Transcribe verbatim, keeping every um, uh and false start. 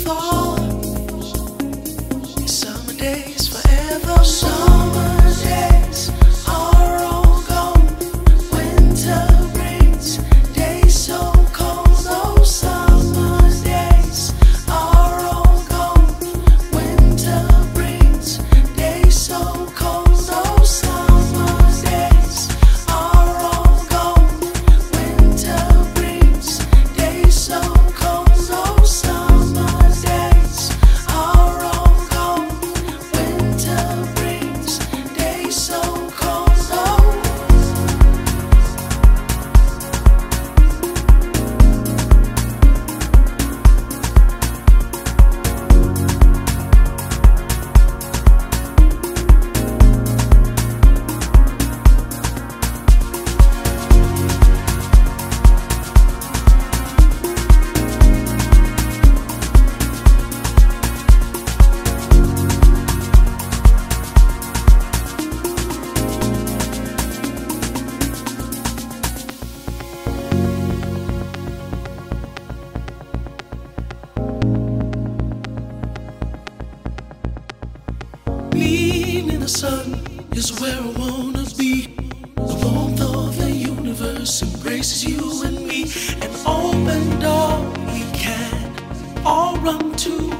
fall. Summer days forever. Summer days are all gone. Winter brings days so cold. Oh, summer days are all gone. Winter brings days so cold. Oh, summer days are all gone. Winter brings days so cold. Oh, summer days are all gone. Winter brings days so cold. Oh. Being in the sun is where I wanna be. The warmth of the universe embraces you and me. An open door we can all run to.